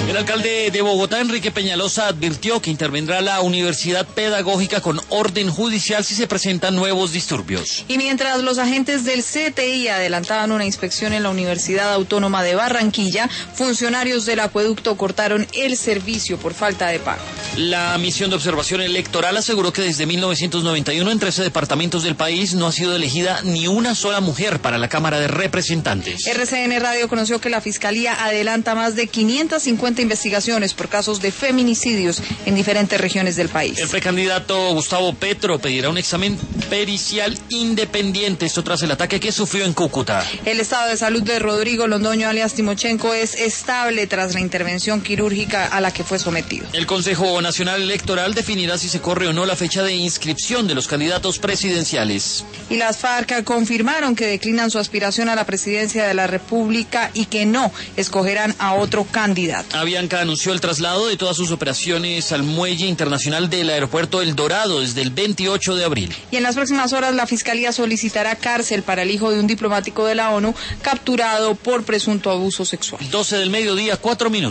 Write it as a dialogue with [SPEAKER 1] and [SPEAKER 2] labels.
[SPEAKER 1] El alcalde de Bogotá, Enrique Peñalosa, advirtió que intervendrá la Universidad Pedagógica con orden judicial si se presentan nuevos disturbios.
[SPEAKER 2] Y mientras los agentes del CTI adelantaban una inspección en la Universidad Autónoma de Barranquilla, funcionarios del acueducto cortaron el servicio por falta de pago.
[SPEAKER 1] La misión de observación electoral aseguró que desde 1991 en 13 departamentos del país no ha sido elegida ni una sola mujer para la Cámara de Representantes.
[SPEAKER 2] RCN Radio conoció que la Fiscalía adelanta más de 550 investigaciones por casos de feminicidios en diferentes regiones del país.
[SPEAKER 1] El precandidato Gustavo Petro pedirá un examen pericial independiente, esto tras el ataque que sufrió en Cúcuta.
[SPEAKER 2] El estado de salud de Rodrigo Londoño alias Timochenko es estable tras la intervención quirúrgica a la que fue sometido.
[SPEAKER 1] El Consejo Nacional Electoral definirá si se corre o no la fecha de inscripción de los candidatos presidenciales.
[SPEAKER 2] Y las FARC confirmaron que declinan su aspiración a la presidencia de la República y que no escogerán a otro candidato.
[SPEAKER 1] Avianca anunció el traslado de todas sus operaciones al muelle internacional del aeropuerto El Dorado desde el 28 de abril.
[SPEAKER 2] Y en las próximas horas la Fiscalía solicitará cárcel para el hijo de un diplomático de la ONU capturado por presunto abuso sexual.
[SPEAKER 1] 12 del mediodía, 4 minutos.